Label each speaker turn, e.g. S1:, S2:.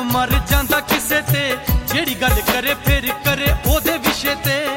S1: मर जांदा किसे ते जेड़ी गल करे फिर करे ओदे विषे ते।